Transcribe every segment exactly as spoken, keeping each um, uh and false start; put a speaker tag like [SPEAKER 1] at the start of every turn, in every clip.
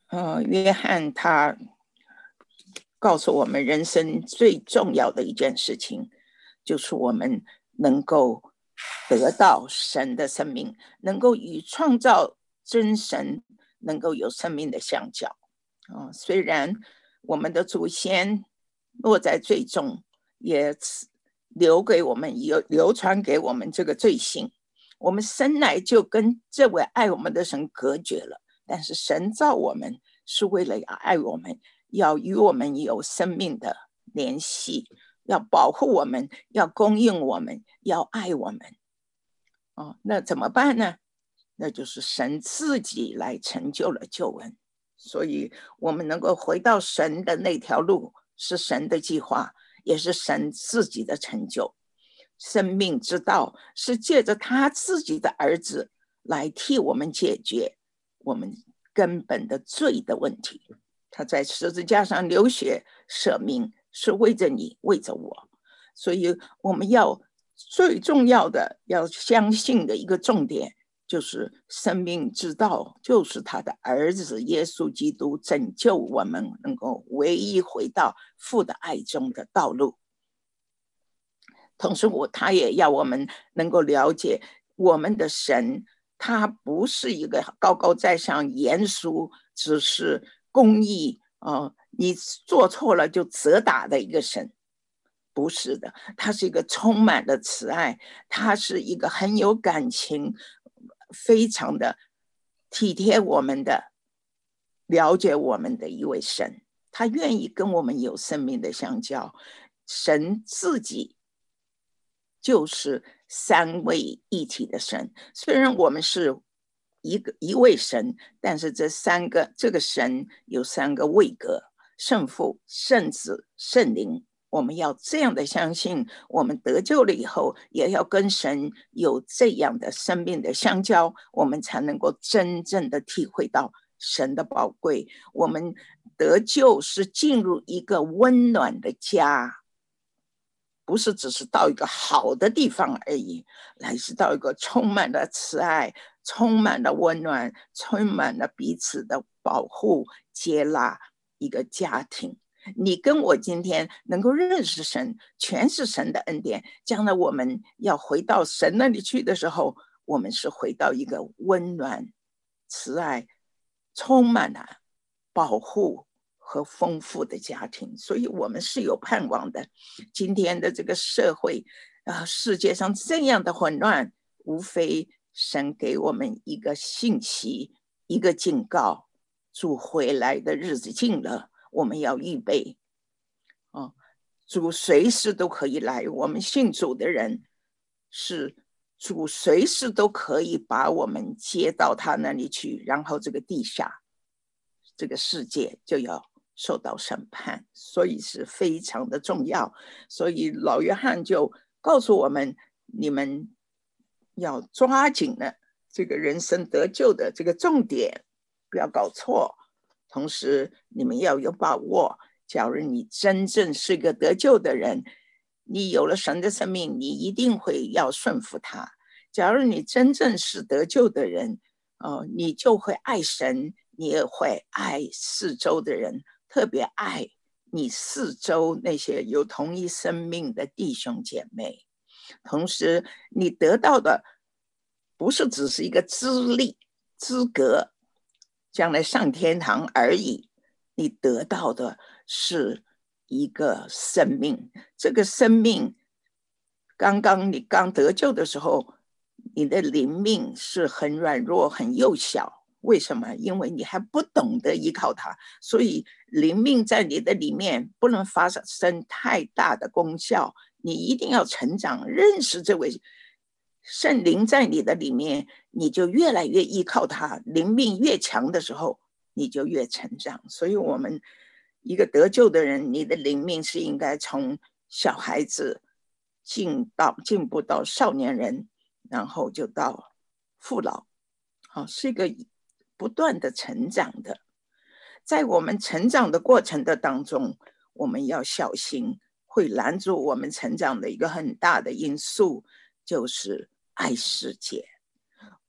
[SPEAKER 1] 呃，约翰他告诉我们，人生最重要的一件事情，就是我们能够得到神的生命，能够与创造真神能够有生命的相交。哦，虽然我们的祖先落在罪中，也留给我们有流传给我们这个罪性，我们生来就跟这位爱我们的神隔绝了。但是神造我们是为了要爱我们，要与我们有生命的联系，要保护我们，要供应我们，要爱我们。哦，那怎么办呢？那就是神自己来成就了救恩。所以我们能够回到神的那条路，是神的计划，也是神自己的成就。生命之道是借着他自己的儿子来替我们解决我们根本的罪的问题。他在十字架上流血舍命，是为着你，为着我。所以我们要最重要的要相信的一个重点，就是生命之道就是他的儿子耶稣基督拯救我们，能够唯一回到父的爱中的道路。同时我他也要我们能够了解，我们的神他不是一个高高在上严肃只是公义、呃、你做错了就责打的一个神，不是的，他是一个充满了慈爱，他是一个很有感情，非常的体贴我们的，了解我们的一位神，他愿意跟我们有生命的相交。神自己就是三位一体的神，虽然我们是一个一位神，但是这三个这个神有三个位格：圣父、圣子、圣灵。我们要这样的相信，我们得救了以后，也要跟神有这样的生命的相交，我们才能够真正的体会到神的宝贵。我们得救是进入一个温暖的家，不是只是到一个好的地方而已，乃是到一个充满了慈爱、充满了温暖、充满了彼此的保护、接纳一个家庭。你跟我今天能够认识神，全是神的恩典。将来我们要回到神那里去的时候，我们是回到一个温暖、慈爱、充满了保护和丰富的家庭，所以我们是有盼望的。今天的这个社会啊，世界上这样的混乱，无非神给我们一个信息，一个警告：主回来的日子近了，我们要预备。哦，主随时都可以来，我们信主的人是主随时都可以把我们接到他那里去，然后这个地下这个世界就要受到审判，所以是非常的重要。所以老约翰就告诉我们，你们要抓紧了这个人生得救的这个重点，不要搞错。同时你们要有把握，假如你真正是个得救的人，你有了神的生命，你一定会要顺服他。假如你真正是得救的人、呃、你就会爱神，你也会爱四周的人，特别爱你四周那些有同一生命的弟兄姐妹。同时你得到的不是只是一个资历资格，将来上天堂而已，你得到的是一个生命。这个生命刚刚你刚得救的时候，你的灵命是很软弱很幼小，为什么？因为你还不懂得依靠它，所以灵命在你的里面不能发生太大的功效，你一定要成长，认识这位圣灵在你的里面，你就越来越依靠他，灵命越强的时候你就越成长。所以我们一个得救的人，你的灵命是应该从小孩子进到进步到少年人，然后就到父老，好，是一个不断的成长的。在我们成长的过程的当中，我们要小心，会拦住我们成长的一个很大的因素，就是爱世界。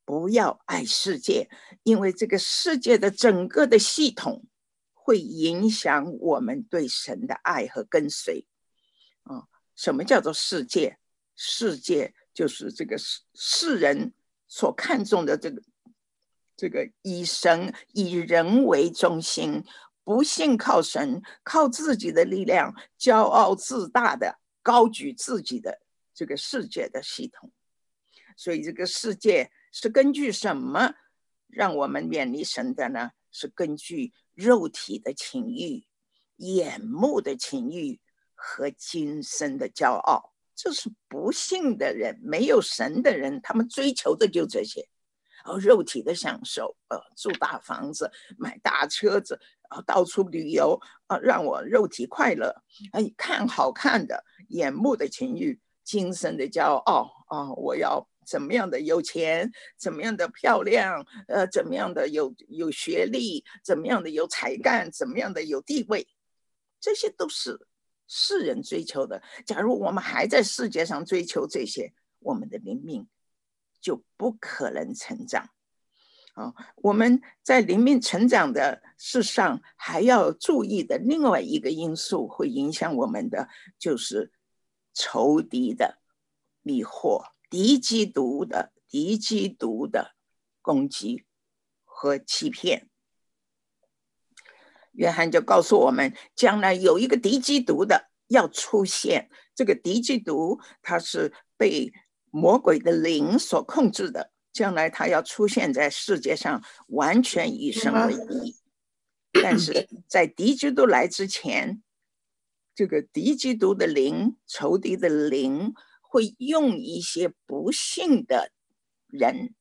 [SPEAKER 1] 不要爱世界，因为这个世界的整个的系统会影响我们对神的爱和跟随。啊，什么叫做世界？世界就是这个世人所看重的这个这个以神以人为中心，不信靠神，靠自己的力量，骄傲自大的高举自己的这个世界的系统。所以这个世界是根据什么让我们远离神的呢？是根据肉体的情欲、眼目的情欲和今生的骄傲。这是不信的人，没有神的人，他们追求的就这些。哦，肉体的享受，呃，住大房子，买大车子，呃、到处旅游，呃，让我肉体快乐，哎，看好看的，眼目的情欲，今生的骄傲啊、呃！我要怎么样的有钱，怎么样的漂亮，呃，怎么样的有有学历，怎么样的有才干，怎么样的有地位，这些都是世人追求的。假如我们还在世界上追求这些，我们的灵命就不可能成长。哦，我们在灵命成长的事上还要注意的另外一个因素会影响我们的，就是仇敌的迷惑，敌基督的敌基督的攻击和欺骗。约翰就告诉我们，将来有一个敌基督的要出现，这个敌基督他是被魔鬼的灵所控制的，将来他要出现在世界上，完全与神为敌。但是在敌基督来之前，这个敌基督的灵，仇敌的灵会用一些不信的人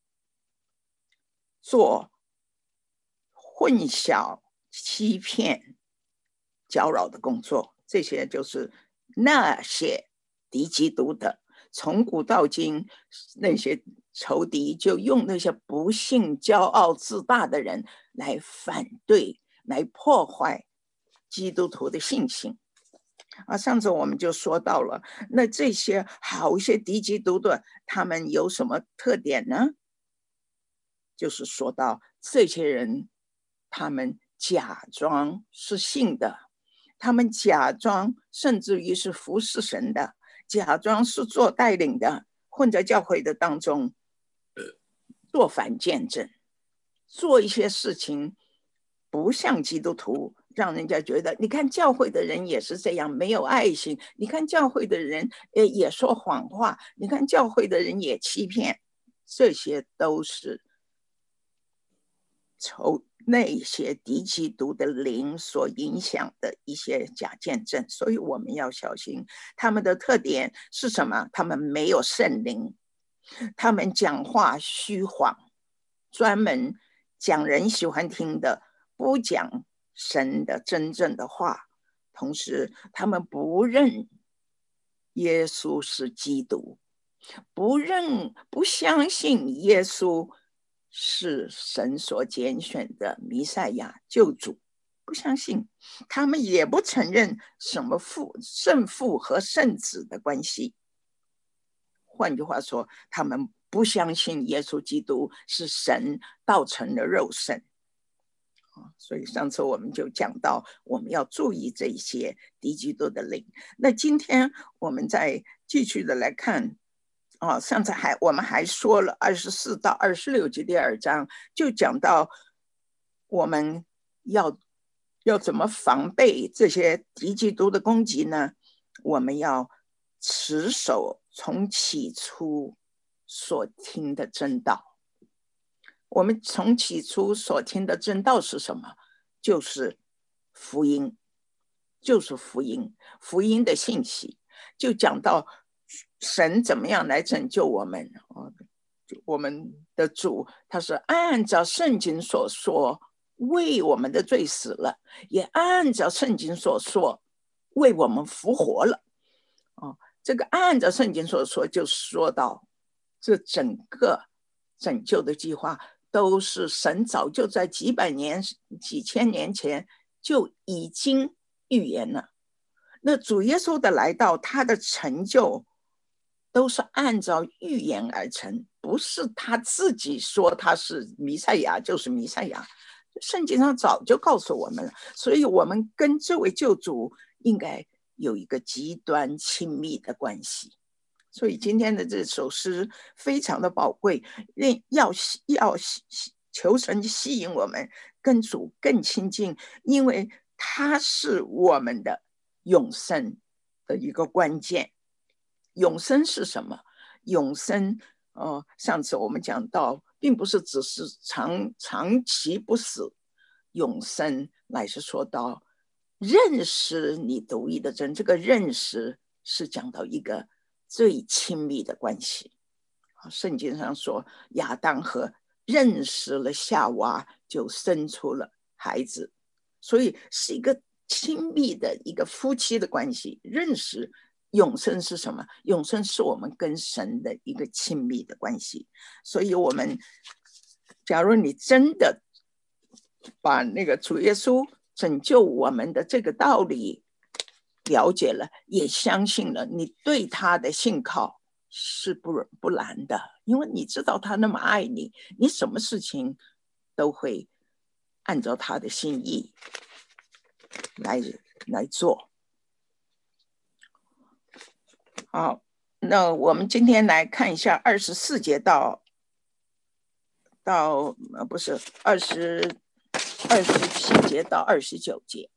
[SPEAKER 1] 做混淆、欺骗、搅扰的工作。这些就是那些敌基督的，从古到今，那些仇敌就用那些不信、骄傲、自大的人来反对，来破坏基督徒的信心。啊，上次我们就说到了，那这些好一些敌基督的，他们有什么特点呢？就是说到这些人，他们假装是信的，他们假装甚至于是服侍神的，假装是做带领的，混在教会的当中做反见证，做一些事情不像基督徒，让人家觉得你看教会的人也是这样，没有爱心，你看教会的人也说谎话，你看教会的人也欺骗，这些都是从那些敌基督的灵所影响的一些假见证。所以我们要小心，他们的特点是什么？他们没有圣灵，他们讲话虚谎，专门讲人喜欢听的，不讲神的真正的话。同时他们不认耶稣是基督，不认不相信耶稣是神所拣选的弥赛亚救主，不相信。他们也不承认什么父圣父和圣子的关系。换句话说，他们不相信耶稣基督是神道成的肉身。所以上次我们就讲到，我们要注意这些敌基督的灵。那今天我们再继续的来看，哦，上次还我们还说了二十四到二十六节第二章，就讲到我们要要怎么防备这些敌基督的攻击呢？我们要持守从起初所听的真道。我们从起初所听的真道是什么？就是福音，就是福音，福音的信息，就讲到神怎么样来拯救我们。我们的主他是按照圣经所说为我们的罪死了，也按照圣经所说为我们复活了。哦，这个按照圣经所说，就说到这整个拯救的计划都是神早就在几百年几千年前就已经预言了。那主耶稣的来到，他的成就都是按照预言而成，不是他自己说他是弥赛亚就是弥赛亚，圣经上早就告诉我们了。所以我们跟这位救主应该有一个极端亲密的关系。所以今天的这首诗非常的宝贵，要要求神吸引我们跟主更亲近，因为他是我们的永生的一个关键。永生是什么？永生，呃，上次我们讲到，并不是只是长长期不死，永生乃是说到认识你独一的真。这个认识是讲到一个最亲密的关系。圣经上说，亚当和认识了夏娃，就生出了孩子，所以是一个亲密的一个夫妻的关系。认识永生是什么？永生是我们跟神的一个亲密的关系。所以我们假如你真的把那个主耶稣拯救我们的这个道理了解了，也相信了，你对他的信靠是不不难的，因为你知道他那么爱你，你什么事情都会按照他的心意来来做。好，那我们今天来看一下二十四节到到呃不是二十二十七节到二十九节，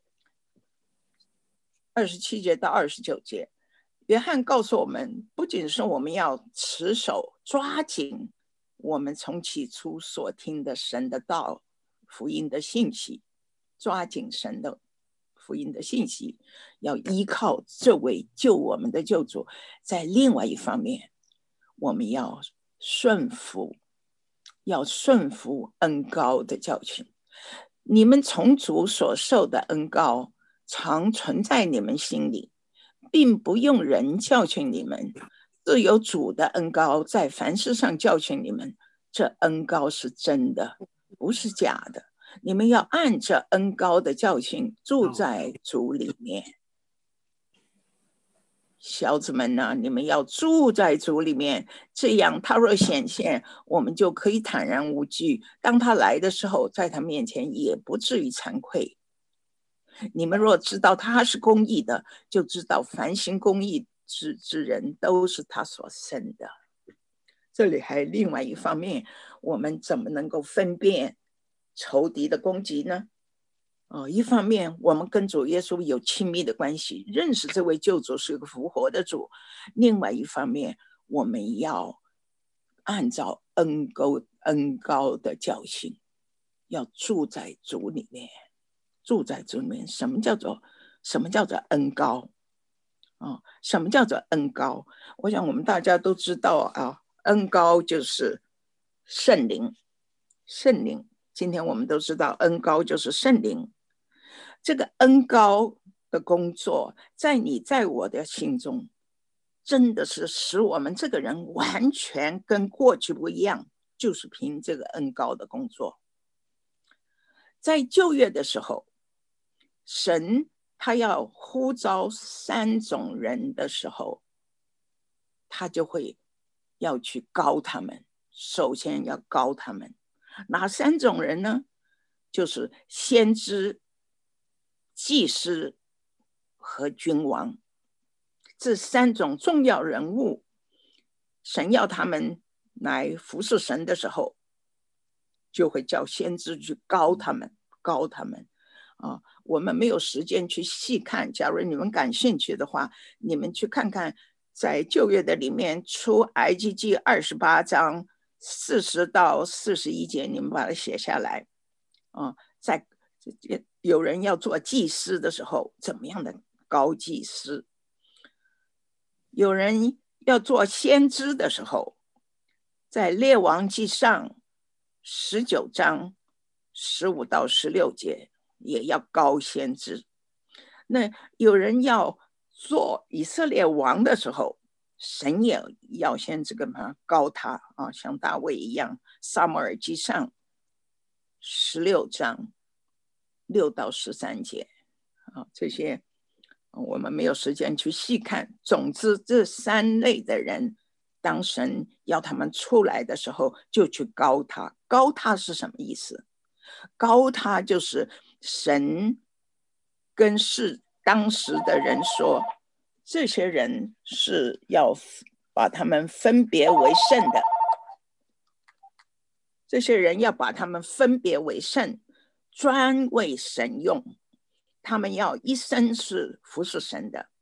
[SPEAKER 1] 二十七节到二十九节，约翰告诉我们，不仅是我们要持守抓紧我们从起初所听的神的道、福音的信息，抓紧神的福音的信息，要依靠这位救我们的救主。在另外一方面，我们要顺服，要顺服恩膏的教训。你们从主所受的恩膏常存在你们心里，并不用人教训你们，自有主的恩膏在凡事上教训你们。这恩膏是真的，不是假的。你们要按着恩膏的教训住在主里面。小子们呢、啊，你们要住在主里面，这样他若显现，我们就可以坦然无惧。当他来的时候，在他面前也不至于惭愧。你们若知道他是公义的，就知道凡行公义之之人都是他所生的。这里还另外一方面，我们怎么能够分辨仇敌的攻击呢？哦，一方面我们跟主耶稣有亲密的关系，认识这位救主是个复活的主；另外一方面，我们要按照恩膏恩膏的教训，要住在主里面。住在主里面，什么叫做什么叫做恩膏？哦，什么叫做恩膏？我想我们大家都知道啊，恩膏就是圣灵，圣灵。今天我们都知道，恩膏就是圣灵。这个恩膏的工作，在你在我的心中，真的是使我们这个人完全跟过去不一样，就是凭这个恩膏的工作。在旧约的时候，神他要呼召三种人的时候，他就会要去膏他们。首先要膏他们，哪三种人呢？就是先知、祭司和君王，这三种重要人物，神要他们来服侍神的时候，就会叫先知去膏他们，膏他们。啊，我们没有时间去细看，假如你们感兴趣的话，你们去看看在旧约的里面，出埃及记二十八章四十到四十一节，你们把它写下来。啊，在有人要做祭司的时候，怎么样的高祭司？有人要做先知的时候，在列王记上十九章十五到十六节。也要膏先知。那有人要做以色列王的时候，神也要先这个嘛膏他啊，像大卫一样。撒母耳记上十六章六到十三节啊，这些我们没有时间去细看。总之，这三类的人，当神要他们出来的时候，就去膏他。膏他是什么意思？膏他就是神跟是当时的人说，这些人是要把他们分别为圣的，这些人要把他们分别为圣，专为神用，他们要一生是服侍神的。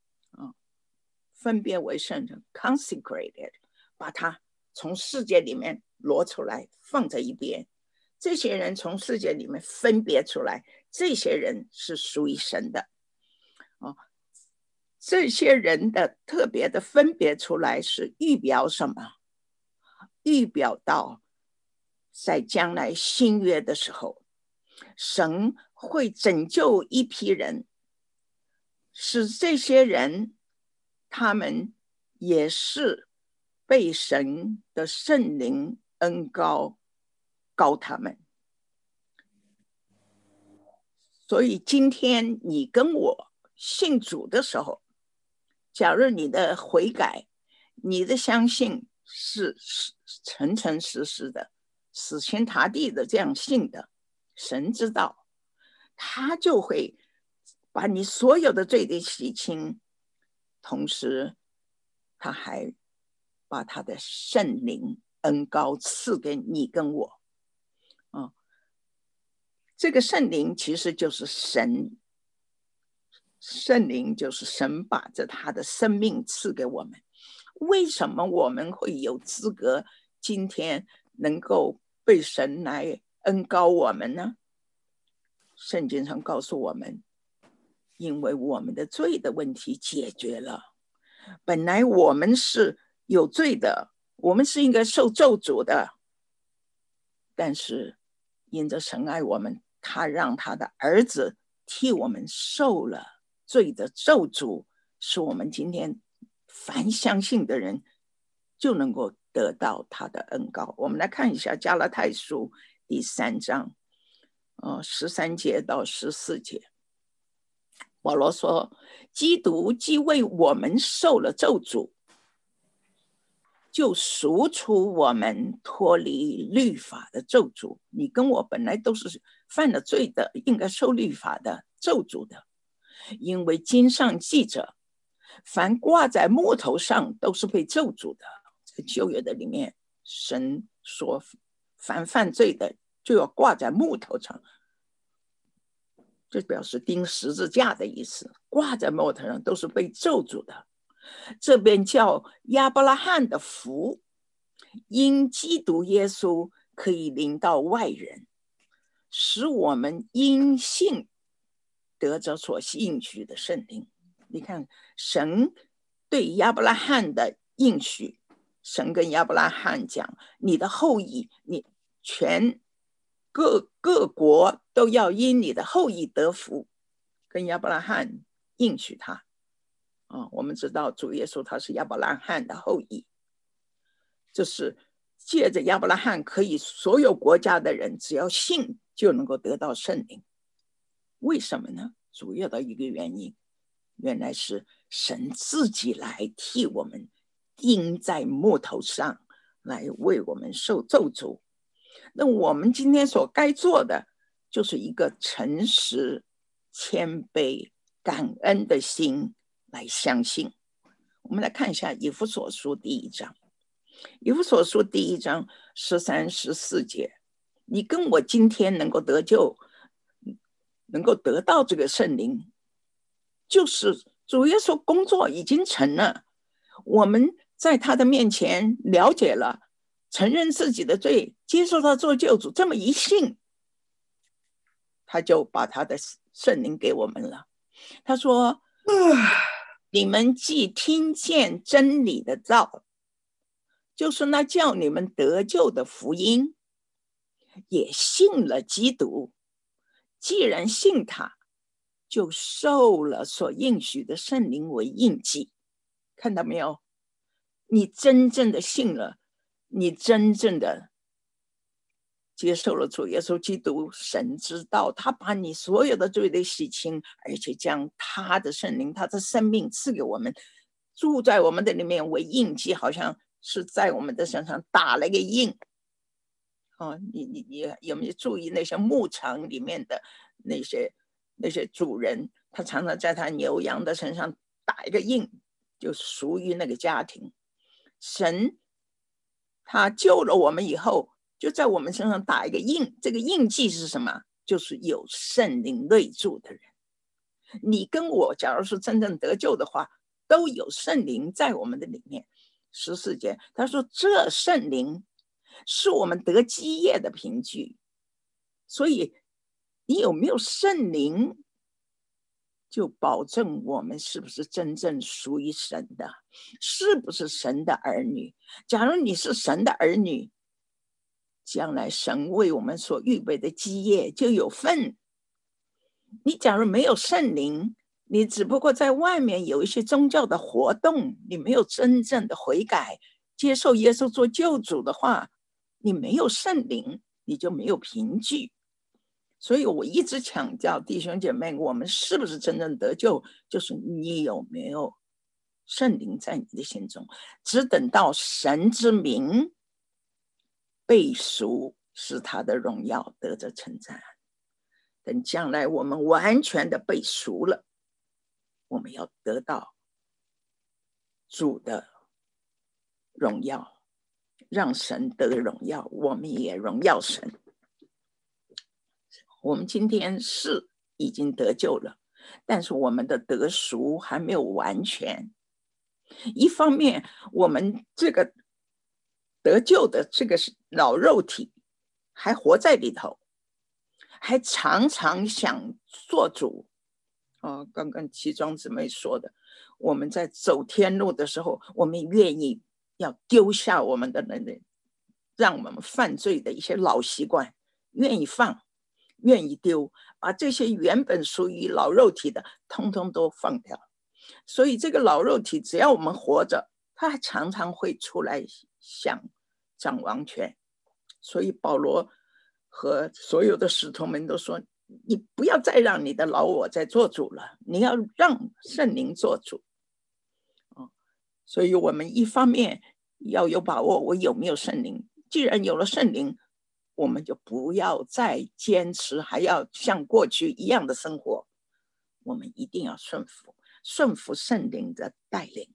[SPEAKER 1] 分别为圣的 consecrated， 把它从世界里面挪出来放在一边。这些人从世界里面分别出来，这些人是属于神的。哦，这些人的特别的分别出来是预表什么？预表到在将来新约的时候，神会拯救一批人，使这些人他们也是被神的圣灵恩膏膏他们。所以今天你跟我信主的时候，假如你的悔改，你的相信是诚诚实实的，死心塌地的这样信的，神知道，他就会把你所有的罪的洗清，同时他还把他的圣灵恩膏赐给你跟我。哦，这个圣灵其实就是神，圣灵就是神把着他的生命赐给我们。为什么我们会有资格今天能够被神来恩膏我们呢？圣经上告诉我们，因为我们的罪的问题解决了。本来我们是有罪的，我们是应该受咒诅的，但是因着神爱我们，他让他的儿子替我们受了罪的咒诅，使我们今天凡相信的人就能够得到他的恩膏。我们来看一下加拉太书第三章，呃，十三节到十四节。保罗说，基督既为我们受了咒诅，就赎出我们脱离律法的咒诅。你跟我本来都是犯了罪的，应该受律法的咒诅的。因为经上记着，凡挂在木头上都是被咒诅的。在旧约的里面，神说凡犯罪的就要挂在木头上，这表示钉十字架的意思。挂在木头上都是被咒诅的。这边叫亚伯拉罕的福，因基督耶稣可以临到外人，使我们因信得着所应许的圣灵。你看，神对亚伯拉罕的应许，神跟亚伯拉罕讲，你的后裔，你全各各国都要因你的后裔得福，跟亚伯拉罕应许他。哦，我们知道主耶稣他是亚伯拉罕的后裔，就是借着亚伯拉罕，可以所有国家的人只要信就能够得到圣灵。为什么呢？主要的一个原因，原来是神自己来替我们钉在木头上，来为我们受咒诅。那我们今天所该做的，就是一个诚实、谦卑、感恩的心来相信。我们来看一下以弗所书第一章，以弗所书第一章十三、十四节，你跟我今天能够得救，能够得到这个圣灵，就是主耶稣工作已经成了，我们在他的面前了解了，承认自己的罪，接受他做救主，这么一信，他就把他的圣灵给我们了。他说你们既听见真理的道，就是那叫你们得救的福音，也信了基督，既然信他，就受了所应许的圣灵为印记。看到没有？你真正的信了，你真正的接受了主耶稣基督神之道，他把你所有的罪都洗清，而且将他的圣灵他的生命赐给我们，住在我们的里面为印记，好像是在我们的身上打了一个印。哦，你你你有没有注意那些牧场里面的那些那些主人，他常常在他牛羊的身上打一个印，就属于那个家庭。神他救了我们以后，就在我们身上打一个印，这个印记是什么？就是有圣灵内住的人。你跟我假如是真正得救的话，都有圣灵在我们的里面。十四节他说，这圣灵是我们得基业的凭据。所以你有没有圣灵，就保证我们是不是真正属于神的，是不是神的儿女。假如你是神的儿女，将来神为我们所预备的基业就有份。你假如没有圣灵，你只不过在外面有一些宗教的活动，你没有真正的悔改，接受耶稣做救主的话，你没有圣灵，你就没有凭据。所以我一直强调，弟兄姐妹，我们是不是真正得救，就是你有没有圣灵在你的心中。只等到神之名被赎，使他的荣耀得着称赞。等将来我们完全的被赎了，我们要得到主的荣耀，让神得荣耀，我们也荣耀神。我们今天是已经得救了，但是我们的得赎还没有完全。一方面我们这个得救的这个老肉体还活在里头，还常常想做主。哦，刚刚齐庄姊妹说的，我们在走天路的时候，我们愿意要丢下我们的能力，让我们犯罪的一些老习惯，愿意放，愿意丢，把这些原本属于老肉体的通通都放掉。所以这个老肉体只要我们活着，他还常常会出来想掌王权。所以保罗和所有的使徒们都说，你不要再让你的老我在做主了，你要让圣灵做主。哦，所以我们一方面要有把握，我有没有圣灵。既然有了圣灵，我们就不要再坚持还要像过去一样的生活，我们一定要顺服顺服圣灵的带领。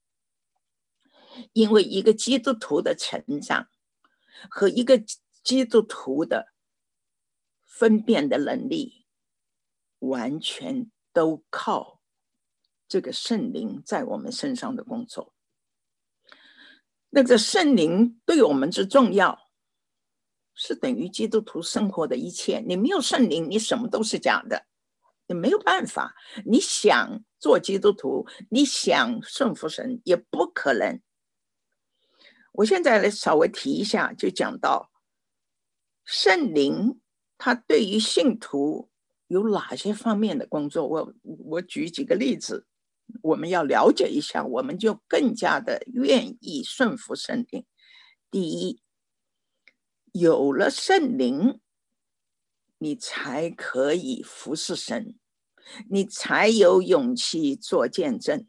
[SPEAKER 1] 因为一个基督徒的成长和一个基督徒的分辨的能力，完全都靠这个圣灵在我们身上的工作。那个圣灵对我们之重要，是等于基督徒生活的一切。你没有圣灵，你什么都是假的，你没有办法。你想做基督徒，你想顺服神，也不可能。我现在来稍微提一下，就讲到圣灵他对于信徒有哪些方面的工作。我我举几个例子，我们要了解一下，我们就更加的愿意顺服圣灵。第一，有了圣灵，你才可以服侍神，你才有勇气做见证。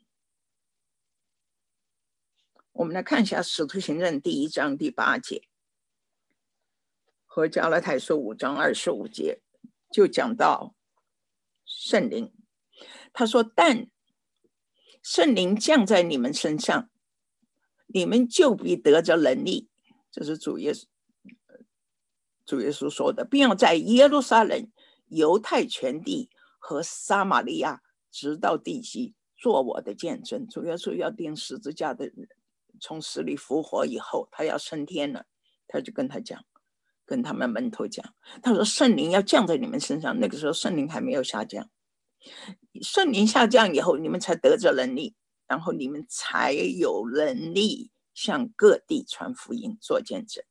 [SPEAKER 1] 我们来看一下《使徒行传》第一章第八节和加拉太书五章二十五节，就讲到圣灵。他说，但圣灵降在你们身上，你们就必得着能力。这是主耶稣主耶稣说的，并要在耶路撒冷、犹太全地和撒玛利亚直到地极做我的见证。主耶稣要钉十字架的人从死里复活以后，他要升天了，他就跟他讲，跟他们门徒讲，他说圣灵要降在你们身上。那个时候圣灵还没有下降，圣灵下降以后，你们才得着能力，然后你们才有能力向各地传福音做见证。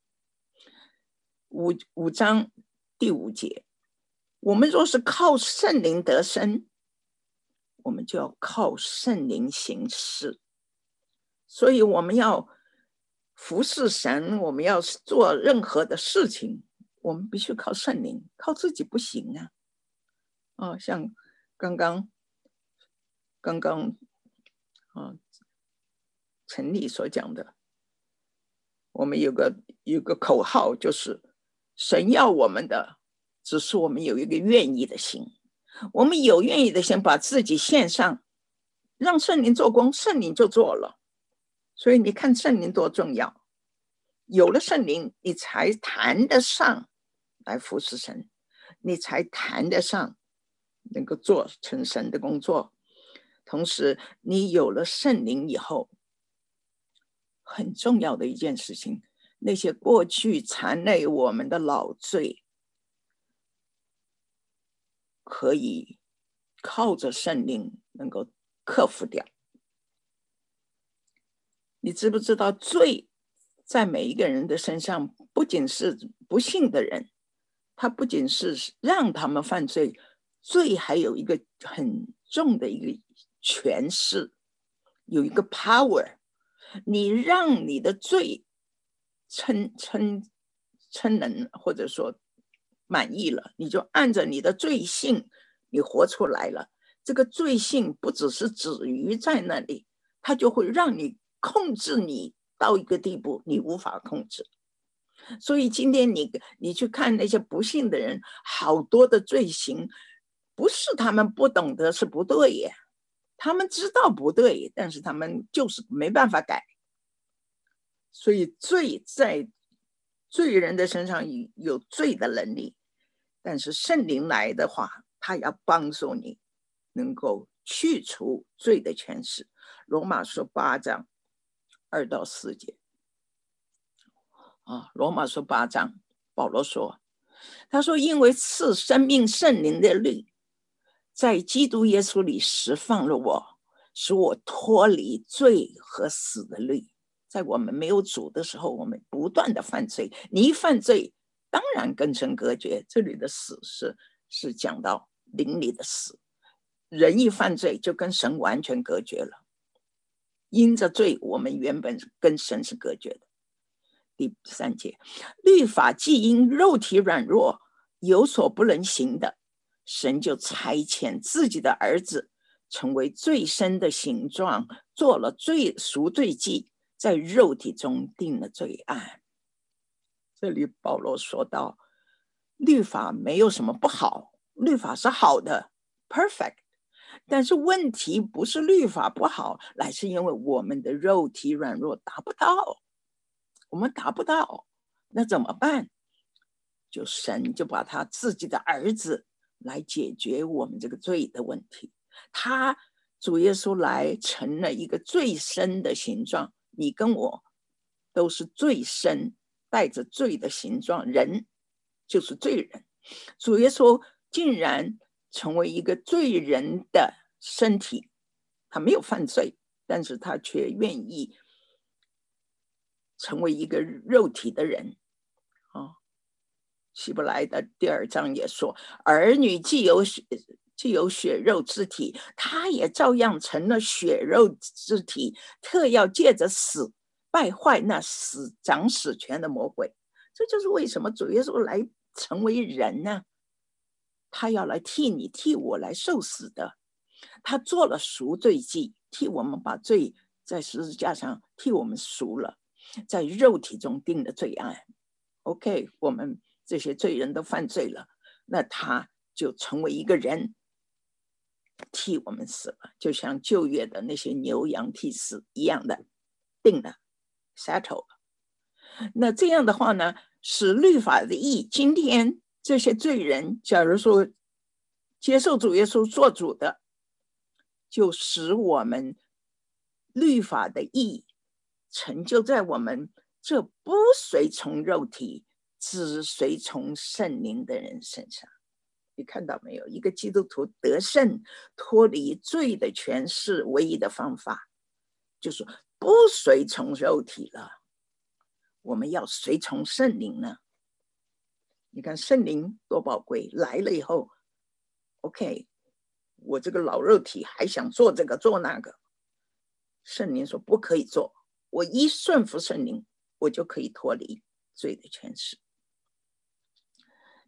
[SPEAKER 1] 五五章第五节，我们若是靠圣灵得生，我们就要靠圣灵行事。所以我们要服侍神，我们要做任何的事情， 我们必须靠圣灵，靠自己不行啊。哦，像刚刚刚刚啊陈丽所讲的，我们有个有个口号，就是神要我们的，只是我们有一个愿意的心。我们有愿意的心，把自己献上，让圣灵做工，圣灵就做了。所以你看圣灵多重要，有了圣灵，你才谈得上来服侍神，你才谈得上能够做成神的工作。同时你有了圣灵以后，很重要的一件事情，那些过去缠累我们的老罪，可以靠着圣灵能够克服掉。你知不知道罪在每一个人的身上，不仅是不幸的人，他不仅是让他们犯罪，罪还有一个很重的一个权势，有一个 power。 你让你的罪称称称能，或者说满意了，你就按着你的罪性你活出来了。这个罪性不只是止于在那里，它就会让你控制你到一个地步，你无法控制。所以今天你你去看那些不幸的人，好多的罪行，不是他们不懂得是不对耶，他们知道不对，但是他们就是没办法改。所以罪在罪人的身上有罪的能力，但是圣灵来的话，他要帮助你能够去除罪的权势。罗马书八章二到四节啊，罗马书八章，保罗说，他说，因为赐生命圣灵的律在基督耶稣里释放了我，使我脱离罪和死的律。在我们没有主的时候，我们不断的犯罪，你一犯罪，当然跟神隔绝。这里的死是是讲到灵里的死，人一犯罪就跟神完全隔绝了。因着罪，我们原本跟神是隔绝的。第三节，律法既因肉体软弱有所不能行的，神就差遣自己的儿子成为最深的形状，做了罪赎罪祭，在肉体中定了罪案。这里保罗说到，律法没有什么不好，律法是好的 perfect， 但是问题不是律法不好，乃是因为我们的肉体软弱，达不到，我们达不到，那怎么办？就神就把他自己的儿子来解决我们这个罪的问题。他主耶稣来成了一个最深的形状，你跟我都是最深带着罪的形状，人就是罪人。主耶稣竟然成为一个罪人的身体，他没有犯罪，但是他却愿意成为一个肉体的人。哦，希伯来的第二章也说，儿女既有血既有血肉之体，他也照样成了血肉之体，特要借着死败坏那死掌死权的魔鬼。这就是为什么主耶稣来成为人呢？他要来替你替我来受死的，他做了赎罪祭，替我们把罪在十字架上替我们赎了，在肉体中定的罪案。 OK， 我们这些罪人都犯罪了，那他就成为一个人替我们死了，就像旧约的那些牛羊替死一样的，定了 settle 了。那这样的话呢，使律法的义，今天这些罪人假如说接受主耶稣做主的，就使我们律法的义成就在我们这不随从肉体只随从圣灵的人身上。你看到没有？一个基督徒得胜脱离罪的权势唯一的方法就是不随从肉体了，我们要随从圣灵呢。你看圣灵多宝贵，来了以后 OK， 我这个老肉体还想做这个做那个，圣灵说不可以做，我一顺服圣灵，我就可以脱离罪的权势。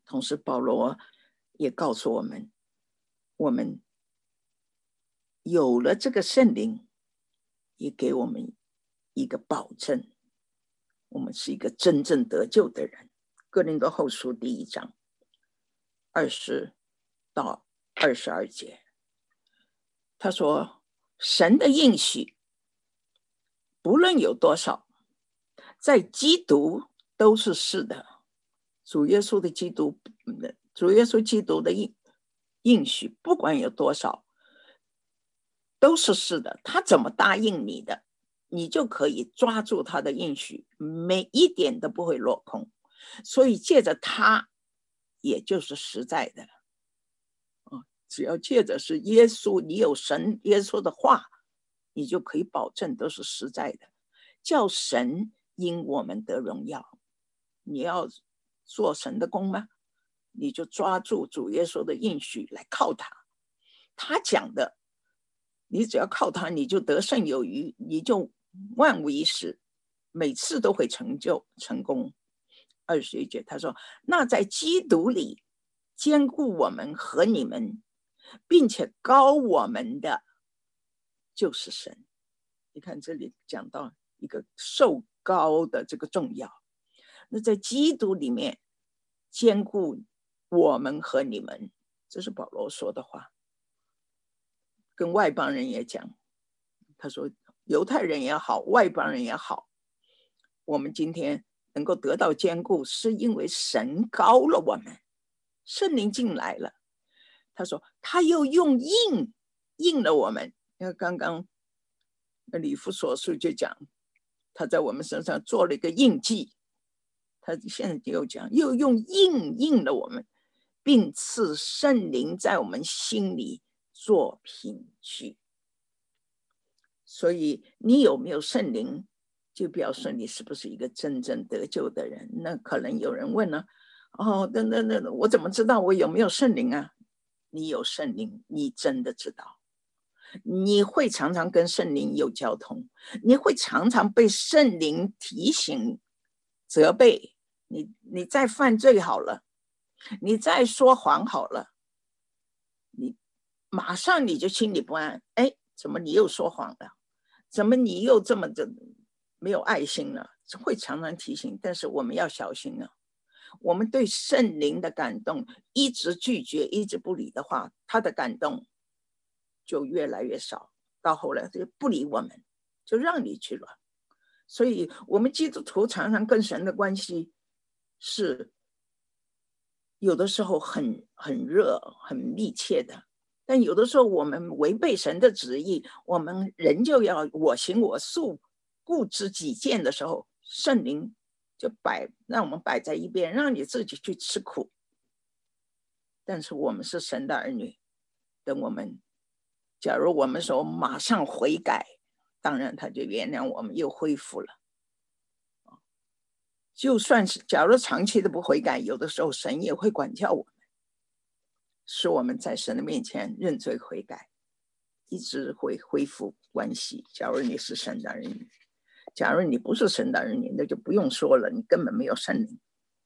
[SPEAKER 1] 同时保罗也告诉我们，我们有了这个圣灵，也给我们一个保证，我们是一个真正得救的人。哥林多后书第一章二十到二十二节，他说神的应许不论有多少，在基督都是是的。主耶稣的基督，主耶稣基督的应应许不管有多少，都是是的。他怎么答应你的，你就可以抓住他的应许，每一点都不会落空。所以借着他，也就是实在的。只要借着是耶稣，你有神耶稣的话，你就可以保证都是实在的，叫神因我们得荣耀。你要做神的工吗？你就抓住主耶稣的应许来靠他，他讲的，你只要靠他，你就得胜有余，你就万无一失，每次都会成就成功。二十一节他说，那在基督里坚固我们和你们，并且膏我们的就是神。你看这里讲到一个受膏的这个重要，那在基督里面坚固我们和你们，这是保罗说的话。跟外邦人也讲，他说犹太人也好，外邦人也好，我们今天能够得到坚固，是因为神膏了我们，圣灵进来了。他说他又用印印了我们，因为刚刚以弗所书就讲，他在我们身上做了一个印记，他现在又讲又用印印了我们，并赐圣灵在我们心里做凭据。所以你有没有圣灵，就表示你是不是一个真正得救的人。那可能有人问了，哦，那那那我怎么知道我有没有圣灵啊？你有圣灵，你真的知道，你会常常跟圣灵有交通，你会常常被圣灵提醒责备。你你再犯罪好了，你再说谎好了，你马上你就心里不安，哎，怎么你又说谎了？怎么你又这么的没有爱心了？会常常提醒，但是我们要小心了。我们对圣灵的感动一直拒绝，一直不理的话，他的感动就越来越少，到后来就不理我们，就让你去了。所以我们基督徒常常跟神的关系是有的时候很很热很密切的，但有的时候我们违背神的旨意，我们人就要我行我素，固执己见的时候，圣灵就摆让我们摆在一边，让你自己去吃苦。但是我们是神的儿女，等我们假如我们说马上悔改，当然他就原谅我们，又恢复了。就算是假如长期的不悔改，有的时候神也会管教我们，使我们在神的面前认罪悔改，一直会恢复关系。假如你是神的儿女，假如你不是神的儿女，那就不用说了，你根本没有圣灵。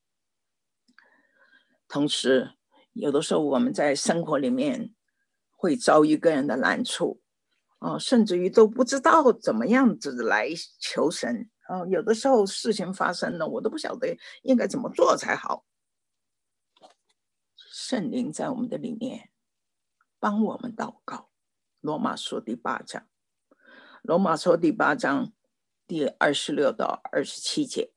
[SPEAKER 1] 同时有的时候我们在生活里面会遭遇个人的难处、哦、甚至于都不知道怎么样子来求神、哦、有的时候事情发生了，我都不晓得应该怎么做才好。圣灵在我们的里面帮我们祷告。罗马书第八章，罗马书第八章第二十六到二十七节、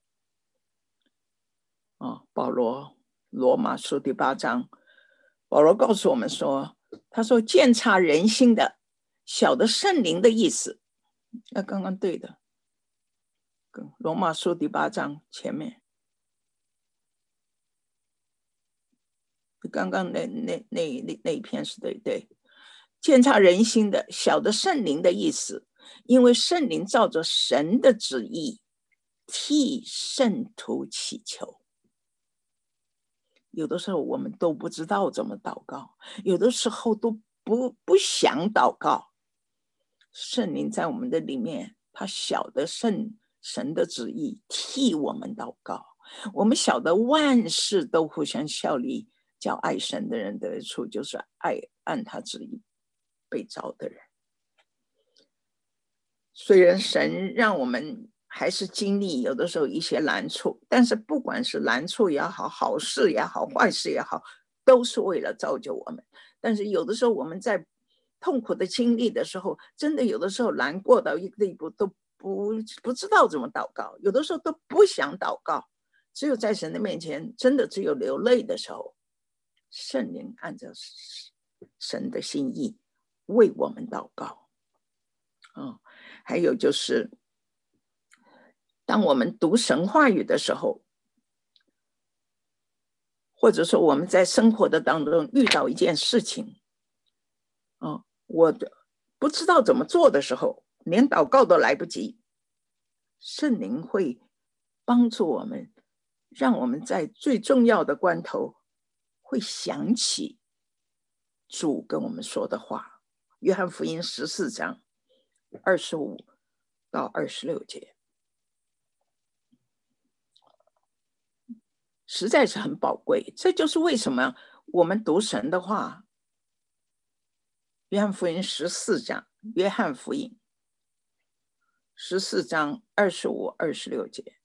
[SPEAKER 1] 哦、保罗罗马书第八章，保罗告诉我们说，他说鉴察人心的晓得圣灵的意思，那刚刚对的，罗马书第八章前面刚刚那那那那那一篇是对对，鉴察人心的晓得圣灵的意思，因为圣灵照着神的旨意替圣徒祈求。有的时候我们都不知道怎么祷告，有的时候都不不想祷告。圣灵在我们的里面，他晓得圣神的旨意，替我们祷告， 我们晓得万事都互相效力，叫爱神的人得处，就是爱按他旨意被召的人。虽然神让我们还是经历有的时候一些难处，但是不管是难处也好，好事也好，坏事也好，都是为了造就我们。但是有的时候我们在痛苦的经历的时候，真的有的时候难过到一个地步，都不不知道怎么祷告，有的时候都不想祷告，只有在神的面前，真的只有流泪的时候，圣灵按照神的心意为我们祷告。哦，还有就是当我们读神话语的时候，或者说我们在生活的当中遇到一件事情，哦，我不知道怎么做的时候，连祷告都来不及，圣灵会帮助我们，让我们在最重要的关头会想起主跟我们说的话。约翰福音十四章二十五到二十六节，实在是很宝贵。这就是为什么我们读神的话，约翰福音十四章，约翰福音十四章二十五、二十六节。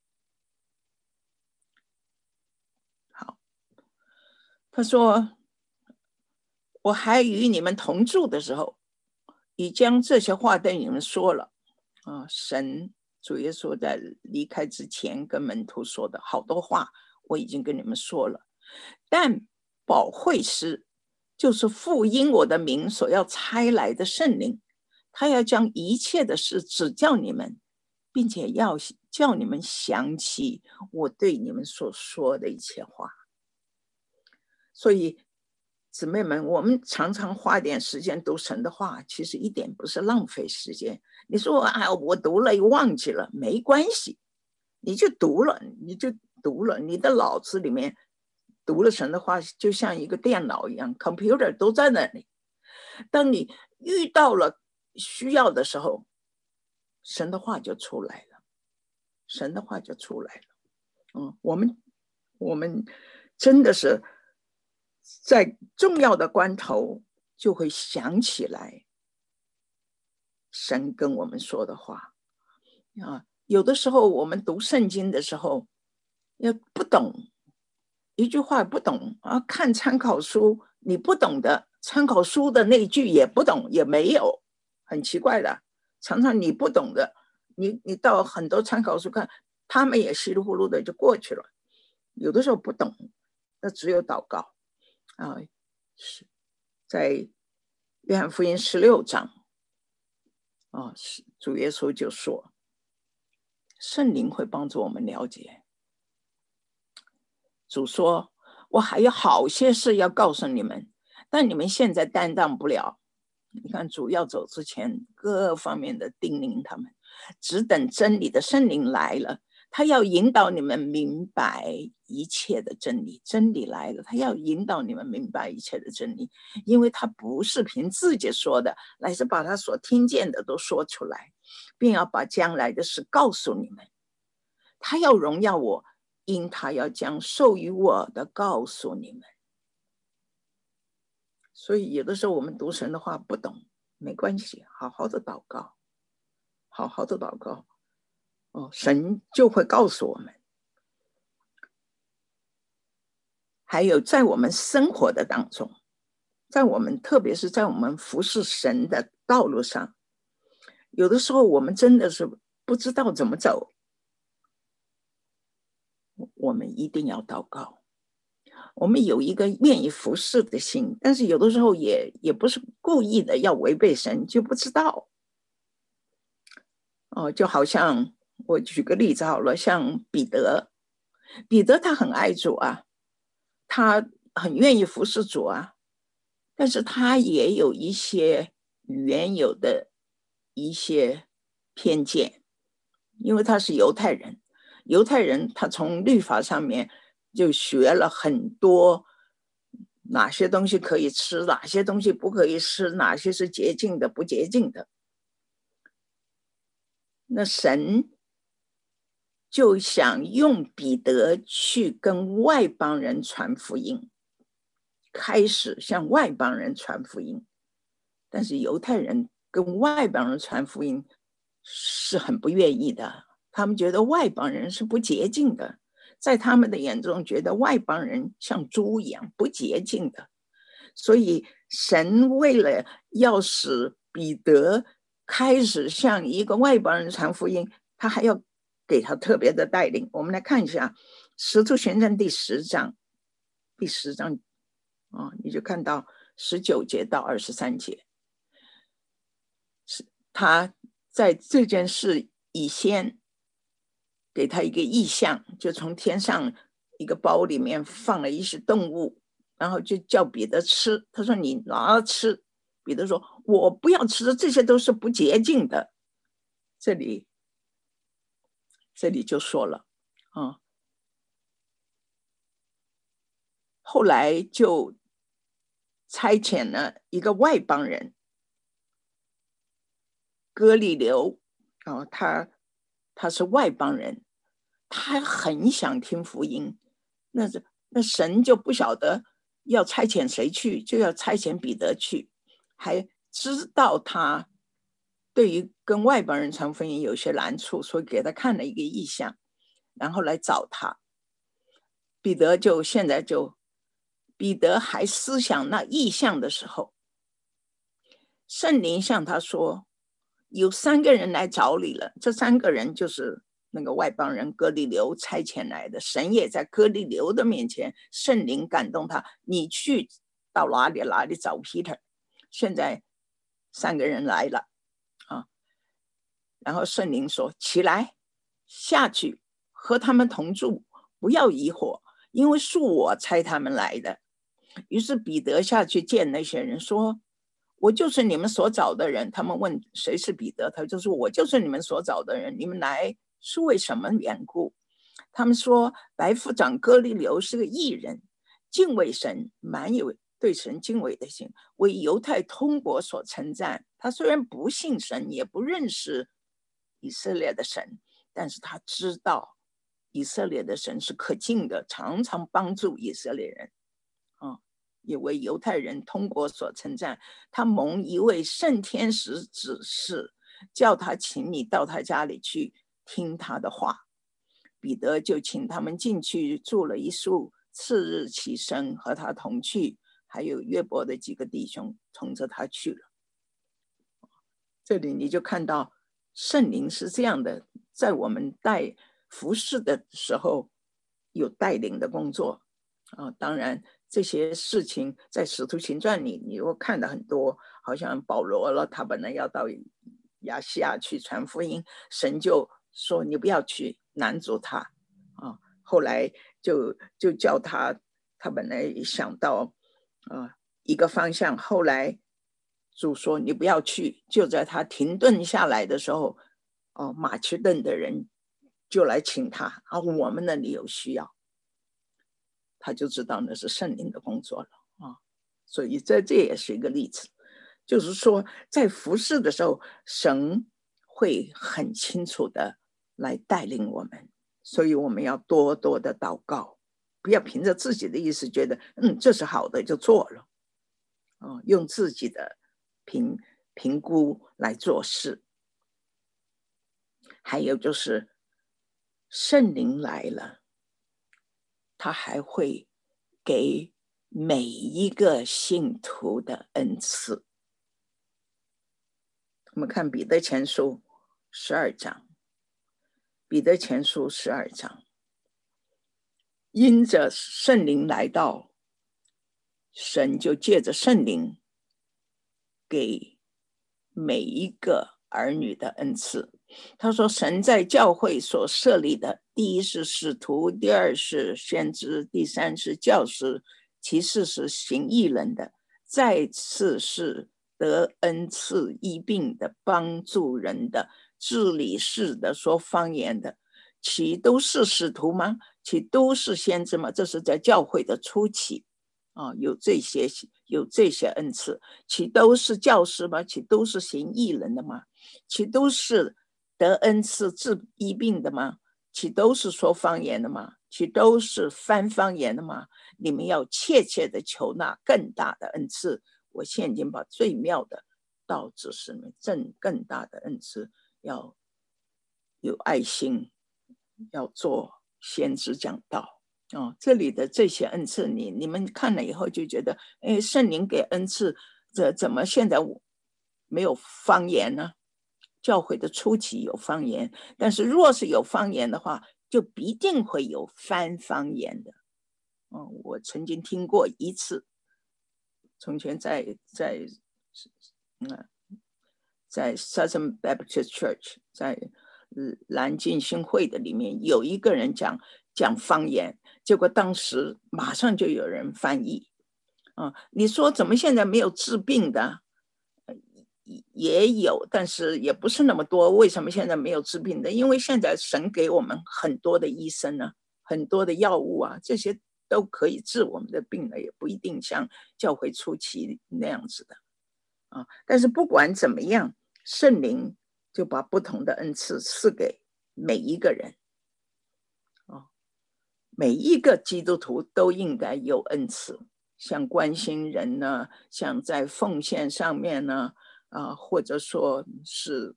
[SPEAKER 1] 好，他说：“我还与你们同住的时候，已将这些话对你们说了。”啊，神主耶稣在离开之前跟门徒说的好多话，我已经跟你们说了。但保惠师，就是父因我的名所要差来的圣灵，他要将一切的事指教你们，并且要叫你们想起我对你们所说的一切话。所以姊妹们，我们常常花点时间读神的话，其实一点不是浪费时间。你说啊，我读了又忘记了，没关系，你就读了，你就读了，你的脑子里面读了神的话，就像一个电脑一样 ，computer 都在那里。当你遇到了需要的时候，神的话就出来了，神的话就出来了。嗯，我们我们真的是在重要的关头就会想起来神跟我们说的话啊。有的时候我们读圣经的时候，要不懂一句话不懂啊，看参考书你不懂的，参考书的那句也不懂，也没有，很奇怪的。常常你不懂的，你你到很多参考书看，他们也稀里糊涂的就过去了。有的时候不懂，那只有祷告啊。是在约翰福音十六章啊，主耶稣就说，圣灵会帮助我们了解。主说，我还有好些事要告诉你们，但你们现在担当不了。你看主要走之前各方面的叮咛他们，只等真理的圣灵来了，他要引导你们明白一切的真理。真理来了，他要引导你们明白一切的真理，因为他不是凭自己说的，乃是把他所听见的都说出来，并要把将来的事告诉你们。他要荣耀我，因他要将授予我的告诉你们。所以有的时候我们读神的话不懂，没关系，好好的祷告，好好的祷告，哦，神就会告诉我们。还有在我们生活的当中，在我们特别是在我们服侍神的道路上，有的时候我们真的是不知道怎么走，我们一定要祷告。我们有一个愿意服侍的心，但是有的时候也也不是故意的要违背神，就不知道。哦，就好像我举个例子好了，像彼得，彼得他很爱主啊，他很愿意服侍主啊，但是他也有一些原有的一些偏见，因为他是犹太人，犹太人他从律法上面就学了很多，哪些东西可以吃，哪些东西不可以吃，哪些是洁净的不洁净的。那神就想用彼得去跟外邦人传福音，开始向外邦人传福音。但是犹太人跟外邦人传福音是很不愿意的，他们觉得外邦人是不洁净的，在他们的眼中觉得外邦人像猪一样不洁净的。所以神为了要使彼得开始向一个外邦人传福音，他还要给他特别的带领。我们来看一下使徒行传第十章，第十章、哦、你就看到十九节到二十三节，他在这件事以先给他一个意象，就从天上一个包里面放了一些动物，然后就叫彼得吃，他说你拿了吃。彼得说我不要吃，这些都是不洁净的。这里这里就说了、嗯、后来就差遣了一个外邦人哥利流、哦、他他是外邦人，他很想听福音，那那神就不晓得要差遣谁去，就要差遣彼得去，还知道他对于跟外邦人传福音有些难处，所以给他看了一个异象，然后来找他。彼得就现在就彼得还思想那异象的时候，圣灵向他说有三个人来找你了，这三个人就是那个外邦人哥利流差遣来的，神也在哥利流的面前，圣灵感动他，你去到哪里哪里找 Peter。 现在三个人来了、啊、然后圣灵说起来下去和他们同住，不要疑惑，因为是我差他们来的。于是彼得下去见那些人说我就是你们所找的人。他们问谁是彼得，他就说我就是你们所找的人，你们来是为什么缘故？他们说百夫长哥利流是个义人，敬畏神，满有对神敬畏的心，为犹太通国所称赞。他虽然不信神，也不认识以色列的神，但是他知道以色列的神是可敬的，常常帮助以色列人、哦、也为犹太人通国所称赞。他蒙一位圣天使指示，叫他请你到他家里去听他的话。彼得就请他们进去住了一宿，次日起身和他同去，还有约伯的几个弟兄同着他去了。这里你就看到圣灵是这样的，在我们带服侍的时候有带领的工作、啊、当然这些事情在使徒行传里你又看到很多，好像保罗了，他本来要到亚细亚去传福音，神就说你不要去，拦住他、啊、后来就就叫他，他本来想到、啊、一个方向，后来主说你不要去。就在他停顿下来的时候、哦、马其顿的人就来请他、啊、我们那里有需要，他就知道那是圣灵的工作了、啊、所以这这也是一个例子，就是说在服侍的时候神会很清楚的来带领我们，所以我们要多多的祷告，不要凭着自己的意思觉得嗯这是好的就做了、哦、用自己的评评估来做事。还有就是圣灵来了，他还会给每一个信徒的恩赐。我们看彼得前书十二章，彼得前书十二章，因着圣灵来到，神就借着圣灵给每一个儿女的恩赐。他说神在教会所设立的，第一是使徒，第二是先知，第三是教师，其次是行义人的，再次是得恩赐医病的，帮助人的，治理事的，说方言的，其都是使徒吗？其都是先知吗？这是在教会的初期、哦、有这些有这些恩赐。其都是教师吗？其都是行义人的吗？其都是得恩赐治医病的吗？ 岂都是说方言的吗？岂都是翻方言的吗？你们要切切的求那更大的恩赐。我现今把最妙的道指示你们，正更大的恩赐，要有爱心，要做先知讲道。哦，这里的这些恩赐，你你们看了以后就觉得，哎，圣灵给恩赐，这怎么现在没有方言呢？教会的初期有方言，但是若是有方言的话，就必定会有翻方言的。哦，我曾经听过一次，从前在在嗯在 Southern Baptist Church， 在蓝浸信会的里面有一个人讲讲方言，结果当时马上就有人翻译。啊，你说怎么现在没有治病的？也有，但是也不是那么多。为什么现在没有治病的？因为现在神给我们很多的医生呢、啊，很多的药物啊，这些都可以治我们的病了，也不一定像教会初期那样子的啊。但是不管怎么样，圣灵就把不同的恩赐赐给每一个人啊，每一个基督徒都应该有恩赐，像关心人呢，像在奉献上面呢。啊，或者说是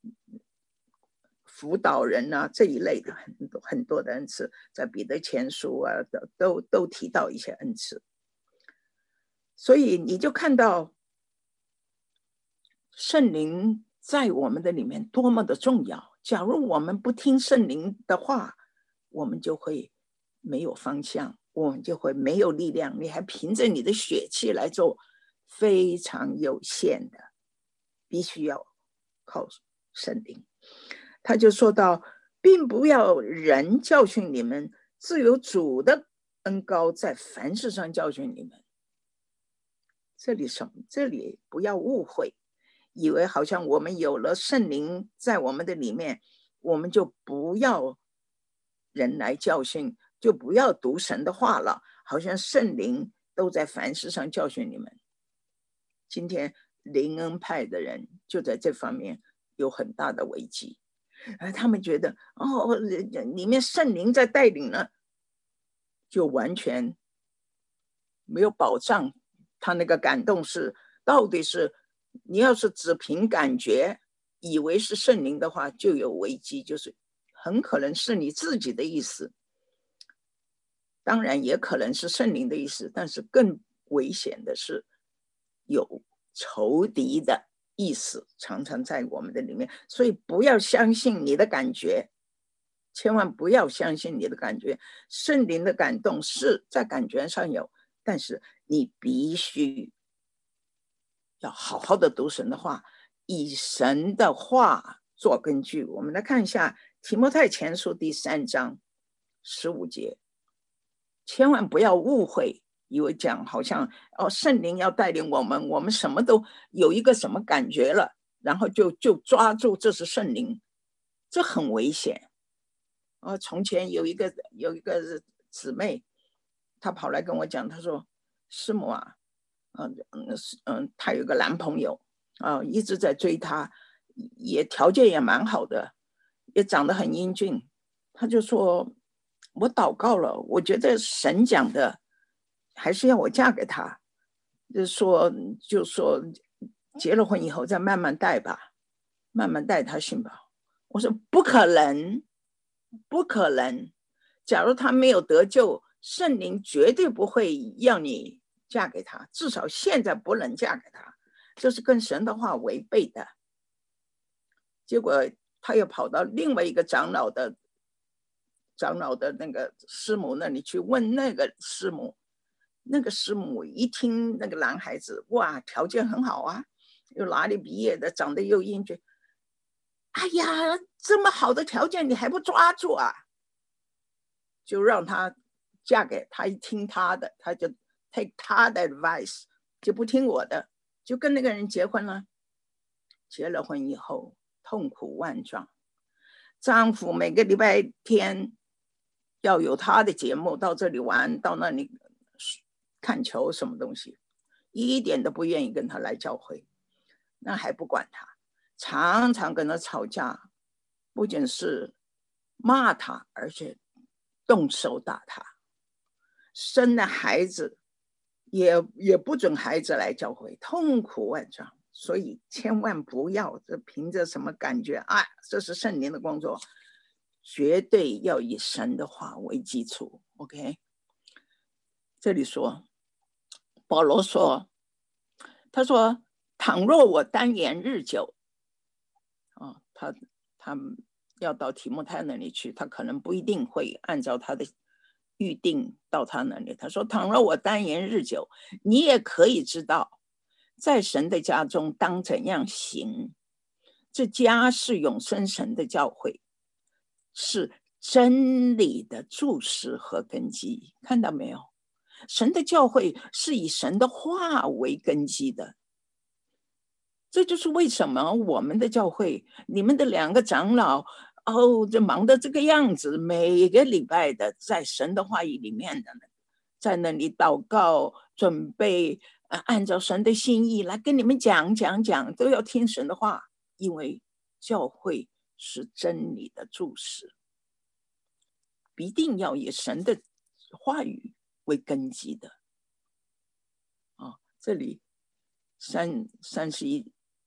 [SPEAKER 1] 辅导人啊这一类的很多很多的恩赐，在彼得前书啊都都提到一些恩赐，所以你就看到圣灵在我们的里面多么的重要。假如我们不听圣灵的话，我们就会没有方向，我们就会没有力量，你还凭着你的血气来做，非常有限的。必须要靠圣灵。他就说到，并不要人教训你们，自有主的恩膏在凡事上教训你们。这里什么？这里不要误会，以为好像我们有了圣灵在我们的里面，我们就不要人来教训，就不要读神的话了，好像圣灵都在凡事上教训你们。今天灵恩派的人就在这方面有很大的危机，而他们觉得哦，里面圣灵在带领呢，就完全没有保障。他那个感动是到底是你要是只凭感觉以为是圣灵的话，就有危机，就是很可能是你自己的意思，当然也可能是圣灵的意思，但是更危险的是有仇敌的意思常常在我们的里面，所以不要相信你的感觉，千万不要相信你的感觉。圣灵的感动是在感觉上有，但是你必须要好好的读神的话，以神的话做根据。我们来看一下提摩太前书第三章十五节，千万不要误会，以为讲好像哦，圣灵要带领我们，我们什么都有一个什么感觉了，然后就就抓住这是圣灵，这很危险。哦，从前有一个有一个姊妹，她跑来跟我讲，她说：“师母啊，嗯嗯，她有个男朋友啊，一直在追她，也条件也蛮好的，也长得很英俊。”她就说：“我祷告了，我觉得神讲的还是要我嫁给他，就说就说结了婚以后再慢慢带吧，慢慢带他信吧。”我说：“不可能。”不可能，假如他没有得救，圣灵绝对不会让你嫁给他，至少现在不能嫁给他，这是跟神的话违背的。结果他又跑到另外一个长老的长老的那个师母那里去问那个师母，那个师母一听那个男孩子，哇，条件很好啊，又哪里毕业的，长得又英俊，哎呀，这么好的条件你还不抓住啊？就让他嫁给他，一听他的，他就 take 他的 advice， 就不听我的，就跟那个人结婚了。结了婚以后痛苦万状，丈夫每个礼拜天要有他的节目，到这里玩，到那里看球什么东西，一点都不愿意跟他来教会，那还不管他，常常跟他吵架，不仅是骂他，而且动手打他。生了孩子也也不准孩子来教会，痛苦万状。所以千万不要这凭着什么感觉啊，这是圣灵的工作，绝对要以神的话为基础。 OK， 这里说保罗说，他说倘若我单言日久、哦、他他要到提摩太那里去，他可能不一定会按照他的预定到他那里。他说倘若我单言日久，你也可以知道在神的家中当怎样行。这家是永生神的教会，是真理的柱石和根基。看到没有？神的教会是以神的话为根基的。这就是为什么我们的教会，你们的两个长老哦，这忙得这个样子，每个礼拜的在神的话语里面的，在那里祷告，准备、呃、按照神的心意来跟你们讲讲讲，都要听神的话，因为教会是真理的柱石，必定要以神的话语为根基的。哦、这里三三十一。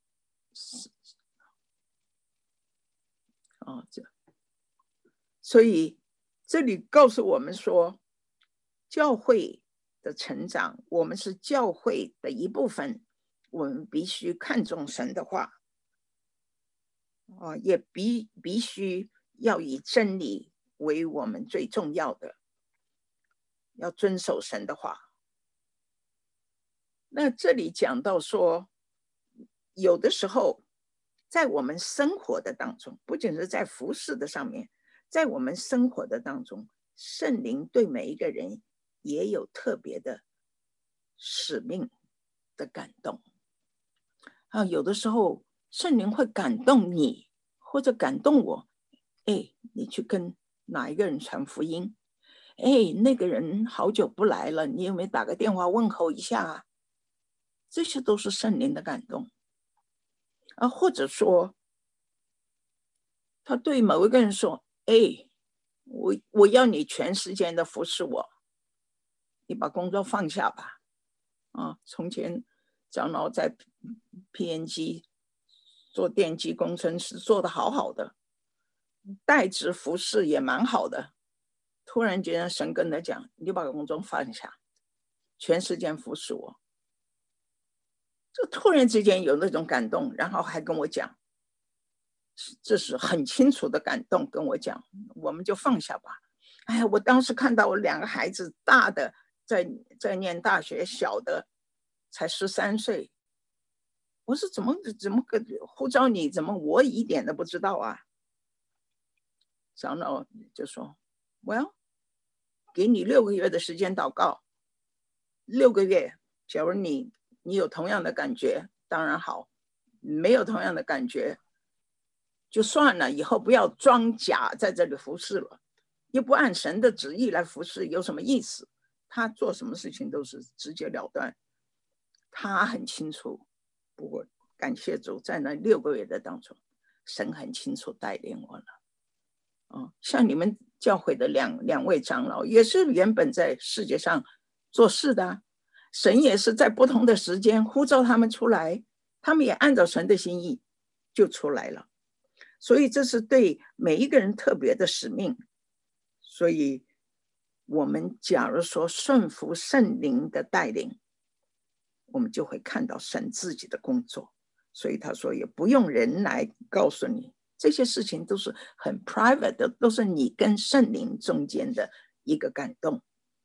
[SPEAKER 1] 哦，这所以这里告诉我们说，教会的成长，我们是教会的一部分，我们必须看重神的话，哦、也必必须要以真理为我们最重要的，要遵守神的话。那这里讲到说，有的时候在我们生活的当中，不仅是在服事的上面，在我们生活的当中，圣灵对每一个人也有特别的使命的感动啊。有的时候圣灵会感动你，或者感动我，哎，你去跟哪一个人传福音，哎，那个人好久不来了，你有没有打个电话问候一下啊？这些都是圣灵的感动啊。或者说他对某一个人说，哎，我我要你全时间的服侍我，你把工作放下吧。啊，从前长老在 P N G 做电机工程师，做得好好的，代职服侍也蛮好的。突然间神跟他讲，你就把工作放下，全时间服侍我。就突然之间有那种感动，然后还跟我讲，这是很清楚的感动，跟我讲，我们就放下吧。哎呀，我当时看到我两个孩子，大的在在念大学，小的才十三岁。我说怎么怎么个呼召你，怎么我一点都不知道啊？长老就说 ，Well， 给你六个月的时间祷告，六个月，假如你你有同样的感觉，当然好；没有同样的感觉，就算了，以后不要装假在这里服侍了，又不按神的旨意来服侍，有什么意思？他做什么事情都是直截了当，他很清楚。不过感谢主，在那六个月的当中，神很清楚带领我了。哦，像你们教会的两两位长老，也是原本在世界上做事的，神也是在不同的时间呼召他们出来，他们也按照神的心意就出来了。所以这是对每一个人特别的使命。所以我们假如说顺服圣灵的带领，我们就会看到神自己的工作。所以他说也不用人来告诉你，这些事情都是很 private 的，都是你跟圣灵中间的一个感动。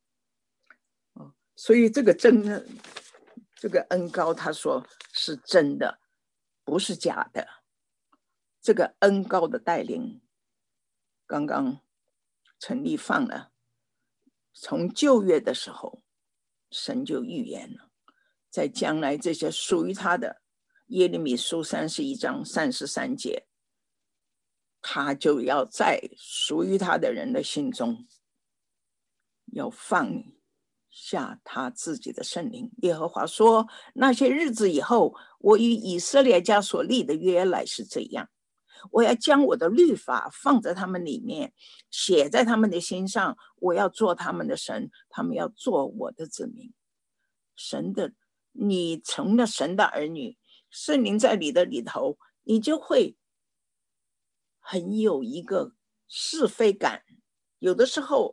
[SPEAKER 1] 所以这个真的，这个恩膏他说是真的，不是假的。这个恩膏的带领刚刚陈立放了，从旧约的时候神就预言了，在将来这些属于他的，耶利米书三十一章三十三节，他就要在属于他的人的心中要放下他自己的圣灵。耶和华说，那些日子以后，我与以色列家所立的约来是这样， 我要将我的律法放在他们里面，写在他们的心上，我要做他们的神，他们要做我的子民。神的，你成了神的儿女，圣灵在你的里头，你就会很有一个是非感。有的时候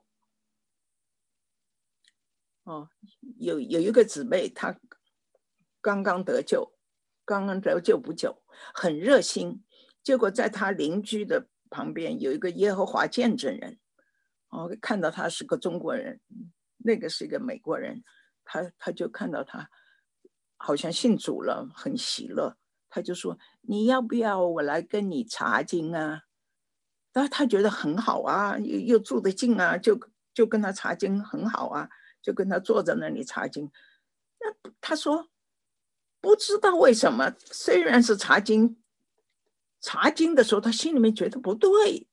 [SPEAKER 1] 哦，有有一个姊妹，她刚刚得救，刚刚得救不久，很热心。结果在她邻居的旁边有一个耶和华见证人，哦，看到他是个中国人，那个是一个美国人，他他就看到他好像信主了，很喜乐，他就说：“你要不要我来跟你查经啊？”但他觉得很好啊，又又住得近啊，就就跟他查经很好啊。就跟他坐在那里查经，那他说不知道为什么，虽然是查经，查经的时候他心里面觉得不对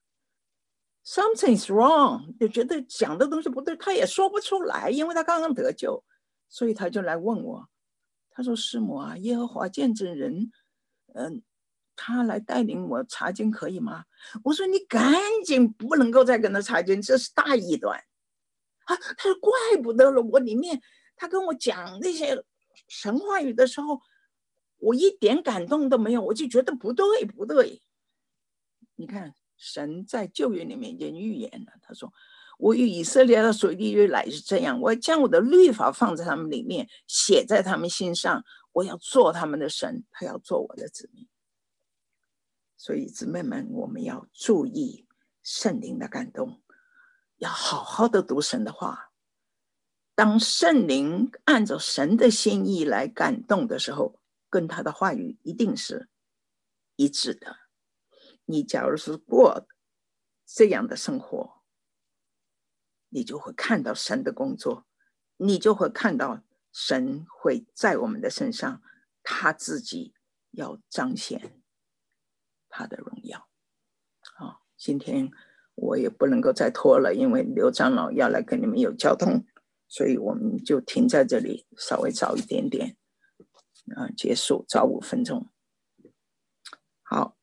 [SPEAKER 1] ，something's wrong， 就觉得讲的东西不对，他也说不出来，因为他刚刚得救，所以他就来问我，他说师母啊，耶和华见证人，嗯、呃，他来带领我查经可以吗？我说你赶紧不能够再跟他查经，这是大异端。啊，他说怪不得了，我里面他跟我讲那些神话语的时候，我一点感动都没有，我就觉得不对不对。你看，神在旧约里面已经预言了，他说：“我与以色列的所立约来是这样，我要将我的律法放在他们里面，写在他们心上，我要做他们的神，他要做我的子民。”所以姊妹们，我们要注意圣灵的感动。要好好的读神的话，当圣灵按照神的心意来感动的时候，跟他的话语一定是一致的。你假如是过这样的生活，你就会看到神的工作，你就会看到神会在我们的身上，他自己要彰显他的荣耀。好，今天我也不能够再拖了，因为刘长老要来跟你们有交通，所以我们就停在这里，稍微早一点点，呃，结束，早五分钟。好，